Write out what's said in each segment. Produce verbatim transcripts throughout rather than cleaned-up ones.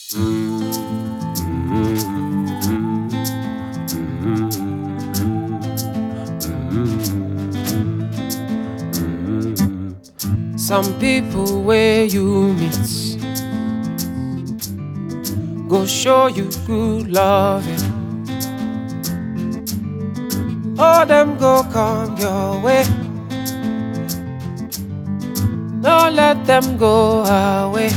Some people where you meet go show you good loving. All them go come your way. Don't let them go away.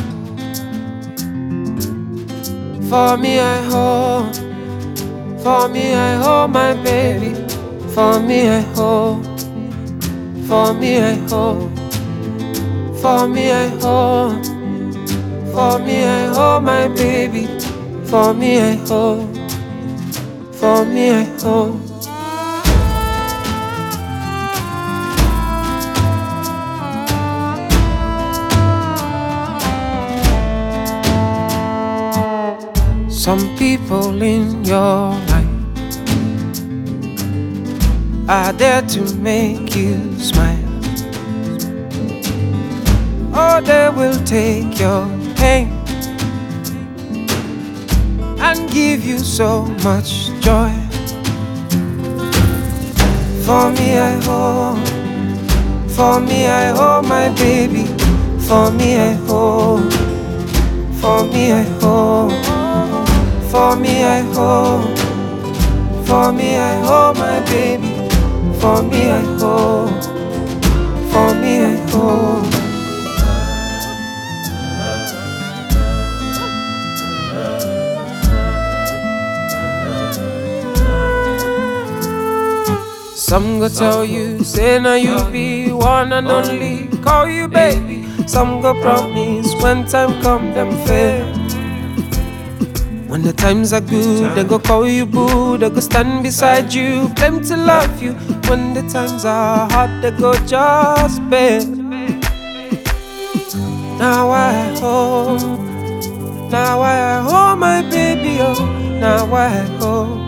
For me I hold, for me I hold my baby. For me I hold, for me I hold, for me I hold, for me I hold my baby. For me I hold, for me I hold. Some people in your life are there to make you smile. Or they will take your pain and give you so much joy. For me I hold, for me I hold my baby. For me I hold, for me I hold, for me I hold, for me I hold my baby. For me I hold, for me I hold. Some go tell you, say now you be one and only, call you baby. Some go promise when time come them fail. When the times are good, they go call you boo. They go stand beside you, claim to love you. When the times are hard, they go just bail. Now I hold, now I hold my baby, oh. Now I hold.